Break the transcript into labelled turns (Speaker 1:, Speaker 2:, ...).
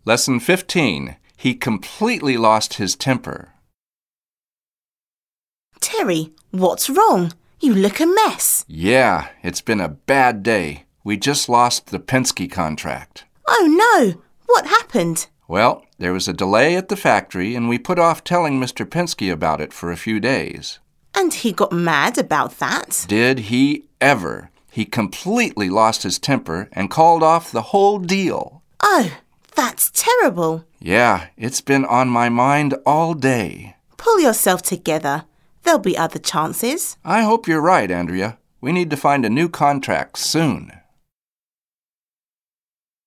Speaker 1: Lesson 15. He completely lost his temper.
Speaker 2: Terry, what's wrong? You look a mess.
Speaker 1: Yeah, it's been a bad day. We just lost the Penske contract.
Speaker 2: Oh no! What happened?
Speaker 1: Well, there was a delay at the factory and we put off telling Mr. Penske about it for a few days.
Speaker 2: And he got mad about that?
Speaker 1: Did he ever? He completely lost his temper and called off the whole deal.
Speaker 2: Oh, that's terrible.
Speaker 1: Yeah, it's been on my mind all day.
Speaker 2: Pull yourself together. There'll be other chances.
Speaker 1: I hope you're right, Andrea. We need to find a new contract soon.